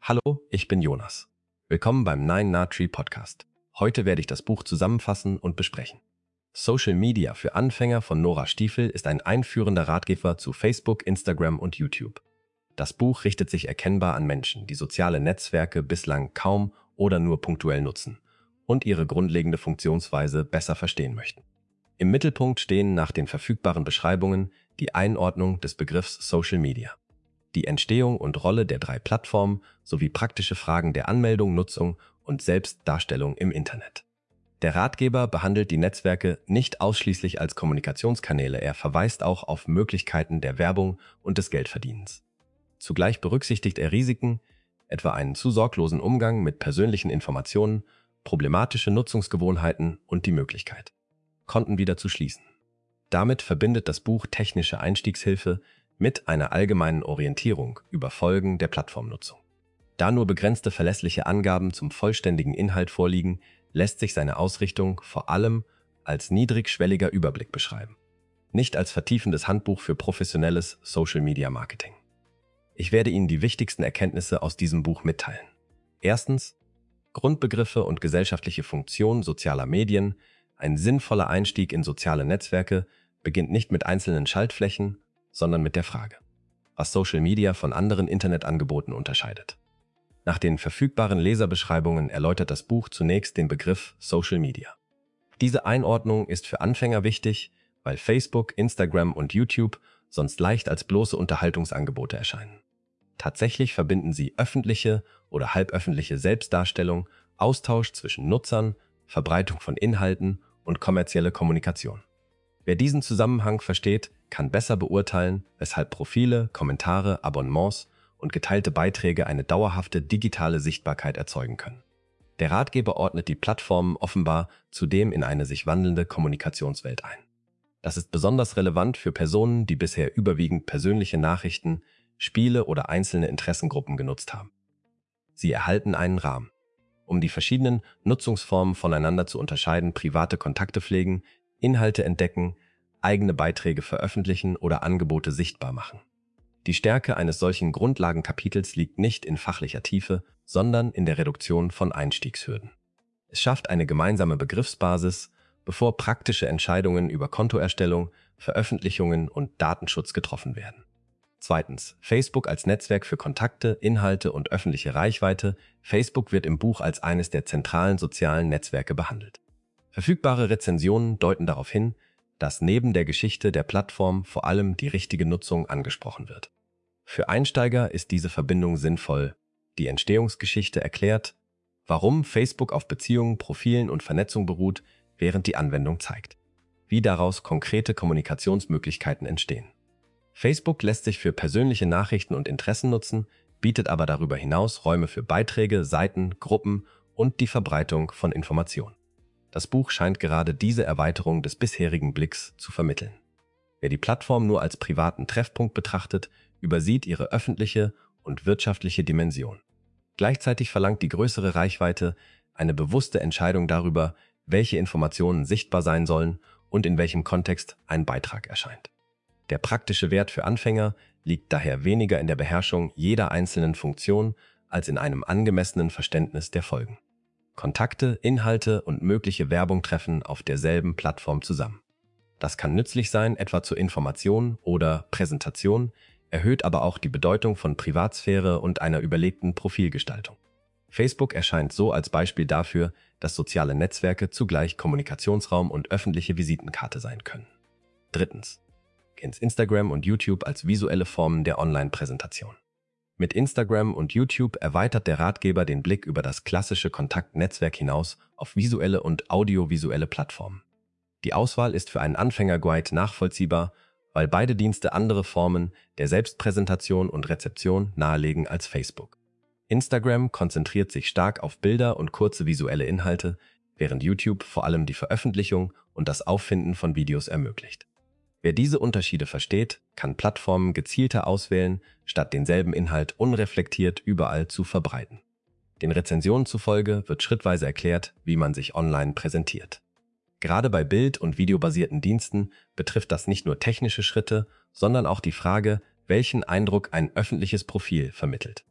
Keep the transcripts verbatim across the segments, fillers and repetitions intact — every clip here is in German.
Hallo, ich bin Jonas. Willkommen beim Nine Na Tree Podcast. Heute werde ich das Buch zusammenfassen und besprechen. Social Media für Anfänger von Nora Stiefel ist ein einführender Ratgeber zu Facebook, Instagram und YouTube. Das Buch richtet sich erkennbar an Menschen, die soziale Netzwerke bislang kaum oder nur punktuell nutzen und ihre grundlegende Funktionsweise besser verstehen möchten. Im Mittelpunkt stehen nach den verfügbaren Beschreibungen die Einordnung des Begriffs Social Media, die Entstehung und Rolle der drei Plattformen sowie praktische Fragen der Anmeldung, Nutzung und Selbstdarstellung im Internet. Der Ratgeber behandelt die Netzwerke nicht ausschließlich als Kommunikationskanäle, er verweist auch auf Möglichkeiten der Werbung und des Geldverdienens. Zugleich berücksichtigt er Risiken, etwa einen zu sorglosen Umgang mit persönlichen Informationen, problematische Nutzungsgewohnheiten und die Möglichkeit, Konten wieder zu schließen. Damit verbindet das Buch technische Einstiegshilfe mit einer allgemeinen Orientierung über Folgen der Plattformnutzung. Da nur begrenzte verlässliche Angaben zum vollständigen Inhalt vorliegen, lässt sich seine Ausrichtung vor allem als niedrigschwelliger Überblick beschreiben, nicht als vertiefendes Handbuch für professionelles Social-Media-Marketing. Ich werde Ihnen die wichtigsten Erkenntnisse aus diesem Buch mitteilen. Erstens, Grundbegriffe und gesellschaftliche Funktion sozialer Medien. Ein sinnvoller Einstieg in soziale Netzwerke beginnt nicht mit einzelnen Schaltflächen, sondern mit der Frage, was Social Media von anderen Internetangeboten unterscheidet. Nach den verfügbaren Leserbeschreibungen erläutert das Buch zunächst den Begriff Social Media. Diese Einordnung ist für Anfänger wichtig, weil Facebook, Instagram und YouTube sonst leicht als bloße Unterhaltungsangebote erscheinen. Tatsächlich verbinden sie öffentliche oder halböffentliche Selbstdarstellung, Austausch zwischen Nutzern, Verbreitung von Inhalten und kommerzielle Kommunikation. Wer diesen Zusammenhang versteht, kann besser beurteilen, weshalb Profile, Kommentare, Abonnements und geteilte Beiträge eine dauerhafte digitale Sichtbarkeit erzeugen können. Der Ratgeber ordnet die Plattformen offenbar zudem in eine sich wandelnde Kommunikationswelt ein. Das ist besonders relevant für Personen, die bisher überwiegend persönliche Nachrichten, Spiele oder einzelne Interessengruppen genutzt haben. Sie erhalten einen Rahmen, um die verschiedenen Nutzungsformen voneinander zu unterscheiden, private Kontakte pflegen, Inhalte entdecken, eigene Beiträge veröffentlichen oder Angebote sichtbar machen. Die Stärke eines solchen Grundlagenkapitels liegt nicht in fachlicher Tiefe, sondern in der Reduktion von Einstiegshürden. Es schafft eine gemeinsame Begriffsbasis, bevor praktische Entscheidungen über Kontoerstellung, Veröffentlichungen und Datenschutz getroffen werden. Zweitens, Facebook als Netzwerk für Kontakte, Inhalte und öffentliche Reichweite. Facebook wird im Buch als eines der zentralen sozialen Netzwerke behandelt. Verfügbare Rezensionen deuten darauf hin, dass neben der Geschichte der Plattform vor allem die richtige Nutzung angesprochen wird. Für Einsteiger ist diese Verbindung sinnvoll. Die Entstehungsgeschichte erklärt, warum Facebook auf Beziehungen, Profilen und Vernetzung beruht, während die Anwendung zeigt, wie daraus konkrete Kommunikationsmöglichkeiten entstehen. Facebook lässt sich für persönliche Nachrichten und Interessen nutzen, bietet aber darüber hinaus Räume für Beiträge, Seiten, Gruppen und die Verbreitung von Informationen. Das Buch scheint gerade diese Erweiterung des bisherigen Blicks zu vermitteln. Wer die Plattform nur als privaten Treffpunkt betrachtet, übersieht ihre öffentliche und wirtschaftliche Dimension. Gleichzeitig verlangt die größere Reichweite eine bewusste Entscheidung darüber, welche Informationen sichtbar sein sollen und in welchem Kontext ein Beitrag erscheint. Der praktische Wert für Anfänger liegt daher weniger in der Beherrschung jeder einzelnen Funktion als in einem angemessenen Verständnis der Folgen. Kontakte, Inhalte und mögliche Werbung treffen auf derselben Plattform zusammen. Das kann nützlich sein, etwa zur Information oder Präsentation, erhöht aber auch die Bedeutung von Privatsphäre und einer überlegten Profilgestaltung. Facebook erscheint so als Beispiel dafür, dass soziale Netzwerke zugleich Kommunikationsraum und öffentliche Visitenkarte sein können. Drittens. Instagram und YouTube als visuelle Formen der Online-Präsentation. Mit Instagram und YouTube erweitert der Ratgeber den Blick über das klassische Kontaktnetzwerk hinaus auf visuelle und audiovisuelle Plattformen. Die Auswahl ist für einen Anfängerguide nachvollziehbar, weil beide Dienste andere Formen der Selbstpräsentation und Rezeption nahelegen als Facebook. Instagram konzentriert sich stark auf Bilder und kurze visuelle Inhalte, während YouTube vor allem die Veröffentlichung und das Auffinden von Videos ermöglicht. Wer diese Unterschiede versteht, kann Plattformen gezielter auswählen, statt denselben Inhalt unreflektiert überall zu verbreiten. Den Rezensionen zufolge wird schrittweise erklärt, wie man sich online präsentiert. Gerade bei bild- und videobasierten Diensten betrifft das nicht nur technische Schritte, sondern auch die Frage, welchen Eindruck ein öffentliches Profil vermittelt.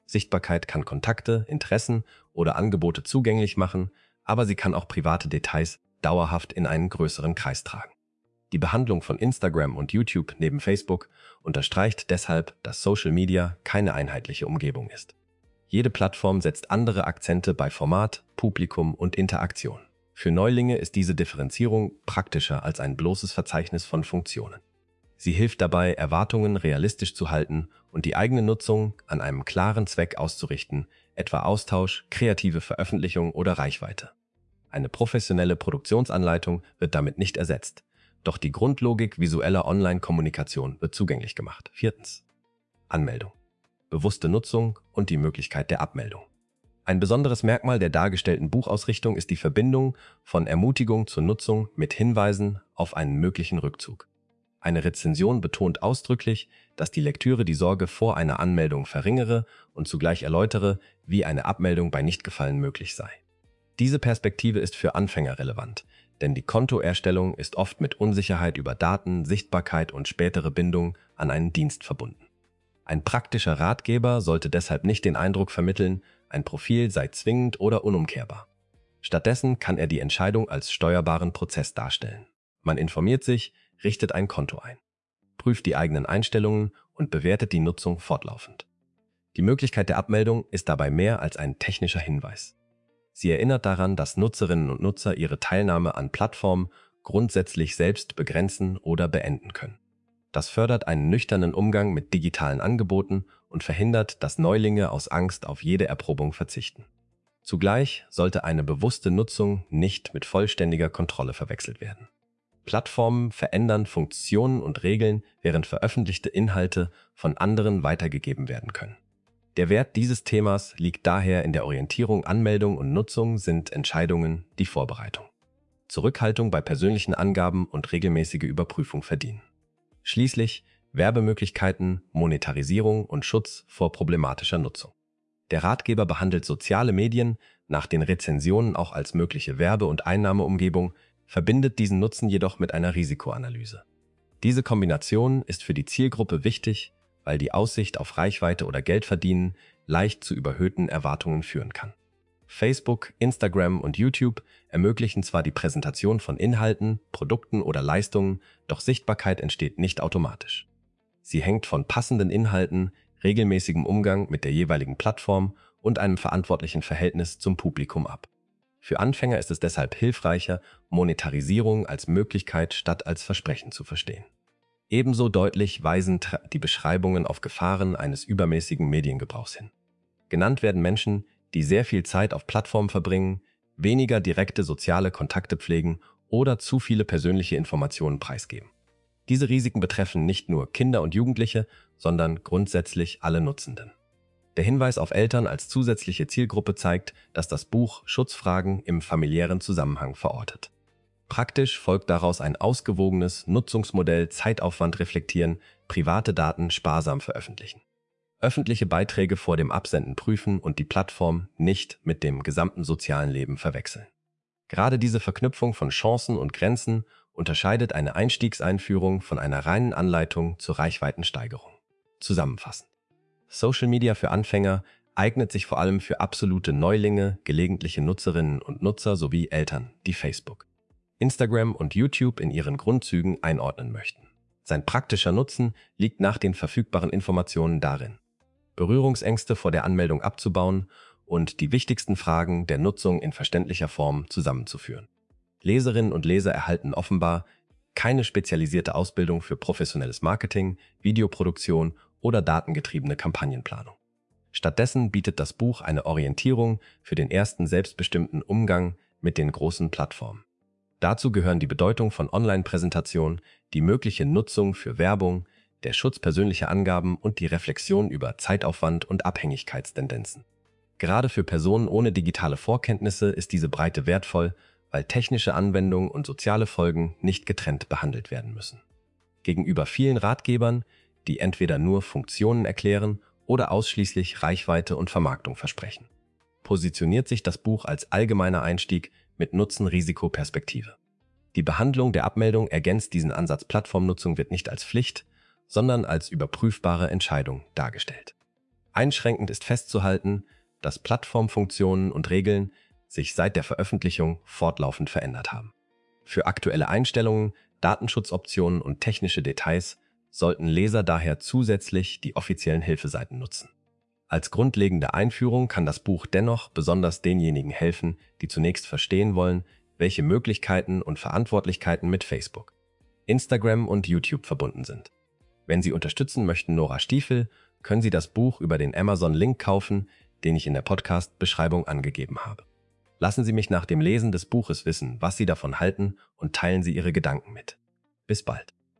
Sichtbarkeit kann Kontakte, Interessen oder Angebote zugänglich machen, aber sie kann auch private Details dauerhaft in einen größeren Kreis tragen. Die Behandlung von Instagram und YouTube neben Facebook unterstreicht deshalb, dass Social Media keine einheitliche Umgebung ist. Jede Plattform setzt andere Akzente bei Format, Publikum und Interaktion. Für Neulinge ist diese Differenzierung praktischer als ein bloßes Verzeichnis von Funktionen. Sie hilft dabei, Erwartungen realistisch zu halten und die eigene Nutzung an einem klaren Zweck auszurichten, etwa Austausch, kreative Veröffentlichung oder Reichweite. Eine professionelle Produktionsanleitung wird damit nicht ersetzt, doch die Grundlogik visueller Online-Kommunikation wird zugänglich gemacht. Viertens. Anmeldung. Bewusste Nutzung und die Möglichkeit der Abmeldung. Ein besonderes Merkmal der dargestellten Buchausrichtung ist die Verbindung von Ermutigung zur Nutzung mit Hinweisen auf einen möglichen Rückzug. Eine Rezension betont ausdrücklich, dass die Lektüre die Sorge vor einer Anmeldung verringere und zugleich erläutere, wie eine Abmeldung bei Nichtgefallen möglich sei. Diese Perspektive ist für Anfänger relevant, denn die Kontoerstellung ist oft mit Unsicherheit über Daten, Sichtbarkeit und spätere Bindung an einen Dienst verbunden. Ein praktischer Ratgeber sollte deshalb nicht den Eindruck vermitteln, ein Profil sei zwingend oder unumkehrbar. Stattdessen kann er die Entscheidung als steuerbaren Prozess darstellen. Man informiert sich, richtet ein Konto ein, prüft die eigenen Einstellungen und bewertet die Nutzung fortlaufend. Die Möglichkeit der Abmeldung ist dabei mehr als ein technischer Hinweis. Sie erinnert daran, dass Nutzerinnen und Nutzer ihre Teilnahme an Plattformen grundsätzlich selbst begrenzen oder beenden können. Das fördert einen nüchternen Umgang mit digitalen Angeboten und verhindert, dass Neulinge aus Angst auf jede Erprobung verzichten. Zugleich sollte eine bewusste Nutzung nicht mit vollständiger Kontrolle verwechselt werden. Plattformen verändern Funktionen und Regeln, während veröffentlichte Inhalte von anderen weitergegeben werden können. Der Wert dieses Themas liegt daher in der Orientierung. Anmeldung und Nutzung sind Entscheidungen, die Vorbereitung, Zurückhaltung bei persönlichen Angaben und regelmäßige Überprüfung verdienen. Schließlich Werbemöglichkeiten, Monetarisierung und Schutz vor problematischer Nutzung. Der Ratgeber behandelt soziale Medien nach den Rezensionen auch als mögliche Werbe- und Einnahmeumgebung, verbindet diesen Nutzen jedoch mit einer Risikoanalyse. Diese Kombination ist für die Zielgruppe wichtig, weil die Aussicht auf Reichweite oder Geldverdienen leicht zu überhöhten Erwartungen führen kann. Facebook, Instagram und YouTube ermöglichen zwar die Präsentation von Inhalten, Produkten oder Leistungen, doch Sichtbarkeit entsteht nicht automatisch. Sie hängt von passenden Inhalten, regelmäßigem Umgang mit der jeweiligen Plattform und einem verantwortlichen Verhältnis zum Publikum ab. Für Anfänger ist es deshalb hilfreicher, Monetarisierung als Möglichkeit statt als Versprechen zu verstehen. Ebenso deutlich weisen die Beschreibungen auf Gefahren eines übermäßigen Mediengebrauchs hin. Genannt werden Menschen, die sehr viel Zeit auf Plattformen verbringen, weniger direkte soziale Kontakte pflegen oder zu viele persönliche Informationen preisgeben. Diese Risiken betreffen nicht nur Kinder und Jugendliche, sondern grundsätzlich alle Nutzenden. Der Hinweis auf Eltern als zusätzliche Zielgruppe zeigt, dass das Buch Schutzfragen im familiären Zusammenhang verortet. Praktisch folgt daraus ein ausgewogenes Nutzungsmodell: Zeitaufwand reflektieren, private Daten sparsam veröffentlichen. Öffentliche Beiträge vor dem Absenden prüfen und die Plattform nicht mit dem gesamten sozialen Leben verwechseln. Gerade diese Verknüpfung von Chancen und Grenzen unterscheidet eine Einstiegseinführung von einer reinen Anleitung zur Reichweitensteigerung. Zusammenfassend: Social Media für Anfänger eignet sich vor allem für absolute Neulinge, gelegentliche Nutzerinnen und Nutzer sowie Eltern, die Facebook, Instagram und YouTube in ihren Grundzügen einordnen möchten. Sein praktischer Nutzen liegt nach den verfügbaren Informationen darin, Berührungsängste vor der Anmeldung abzubauen und die wichtigsten Fragen der Nutzung in verständlicher Form zusammenzuführen. Leserinnen und Leser erhalten offenbar keine spezialisierte Ausbildung für professionelles Marketing, Videoproduktion oder datengetriebene Kampagnenplanung. Stattdessen bietet das Buch eine Orientierung für den ersten selbstbestimmten Umgang mit den großen Plattformen. Dazu gehören die Bedeutung von Online-Präsentationen, die mögliche Nutzung für Werbung, der Schutz persönlicher Angaben und die Reflexion über Zeitaufwand und Abhängigkeitstendenzen. Gerade für Personen ohne digitale Vorkenntnisse ist diese Breite wertvoll, weil technische Anwendungen und soziale Folgen nicht getrennt behandelt werden müssen. Gegenüber vielen Ratgebern, die entweder nur Funktionen erklären oder ausschließlich Reichweite und Vermarktung versprechen, positioniert sich das Buch als allgemeiner Einstieg mit Nutzen-Risiko-Perspektive. Die Behandlung der Abmeldung ergänzt diesen Ansatz. Plattformnutzung wird nicht als Pflicht, sondern als überprüfbare Entscheidung dargestellt. Einschränkend ist festzuhalten, dass Plattformfunktionen und Regeln sich seit der Veröffentlichung fortlaufend verändert haben. Für aktuelle Einstellungen, Datenschutzoptionen und technische Details sollten Leser daher zusätzlich die offiziellen Hilfeseiten nutzen. Als grundlegende Einführung kann das Buch dennoch besonders denjenigen helfen, die zunächst verstehen wollen, welche Möglichkeiten und Verantwortlichkeiten mit Facebook, Instagram und YouTube verbunden sind. Wenn Sie unterstützen möchten Nora Stiefel, können Sie das Buch über den Amazon-Link kaufen, den ich in der Podcast-Beschreibung angegeben habe. Lassen Sie mich nach dem Lesen des Buches wissen, was Sie davon halten, und teilen Sie Ihre Gedanken mit. Bis bald.